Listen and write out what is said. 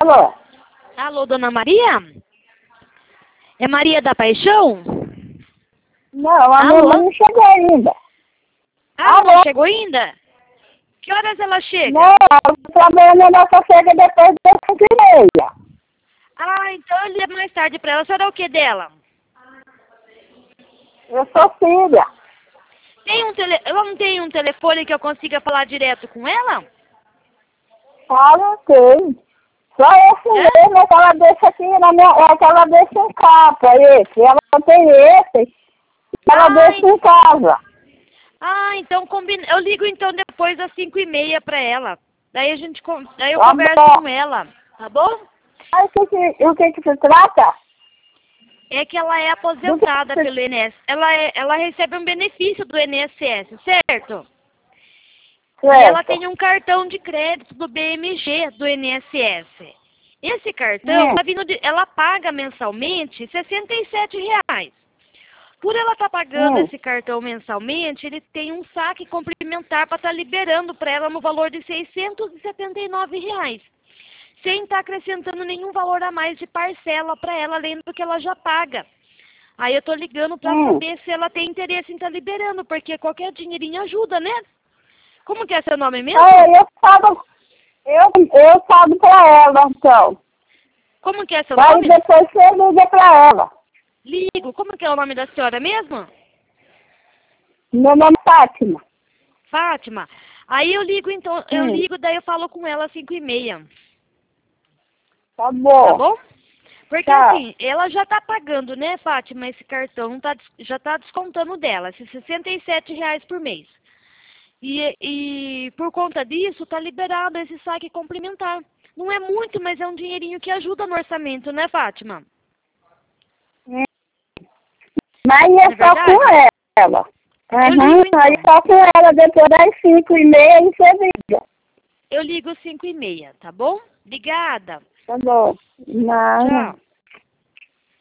Alô? Alô, dona Maria? É Maria da Paixão? Não, a minha Alô? mãe não chegou ainda. Ah, Alô? não chegou ainda? Que horas ela chega? Não, o problema nossa chega depois das 5h30. Ah, então eu ligo mais tarde pra ela. A senhora é o que dela? Eu sou filha. Ela não tem um telefone que eu consiga falar direto com ela? Não tem. Só esse mesmo, é que ela deixa aqui na minha. É que ela deixa em casa, esse. Ela tem esse. Ela deixa em casa. Ah, então combina. Eu ligo então depois das 5h30 pra ela. Daí daí eu Tá converso bom. com ela, tá bom? Aí o que se trata? É que ela é aposentada pelo INSS. Ela recebe um benefício do INSS, certo? E ela Certo. tem um cartão de crédito do BMG do INSS. Esse cartão, ela paga mensalmente R$ 67. Por ela estar pagando esse cartão mensalmente, ele tem um saque complementar para estar liberando para ela no valor de R$ 679. Sem estar acrescentando nenhum valor a mais de parcela para ela, além do que ela já paga. Aí eu tô ligando para saber se ela tem interesse em estar liberando, porque qualquer dinheirinho ajuda, né? Como que é seu nome mesmo? Eu falo pra ela, então. Como que é seu Aí nome? depois você liga pra ela. Ligo. Como que é o nome da senhora mesmo? Meu nome é Fátima. Fátima. Aí eu ligo então, daí eu falo com ela às 5h30. Tá bom. Tá bom? Porque Tá. assim, ela já tá pagando, né, Fátima, esse cartão já tá descontando dela, esses R$ 67 por mês. E por conta disso, tá liberado esse saque complementar. Não é muito, mas é um dinheirinho que ajuda no orçamento, né, Fátima? Mas é só com ela. Eu ligo então. Aí só com ela, depois das 5h30 você liga. Eu ligo às 5h30, tá bom? Obrigada. Tá bom. Não. Tchau.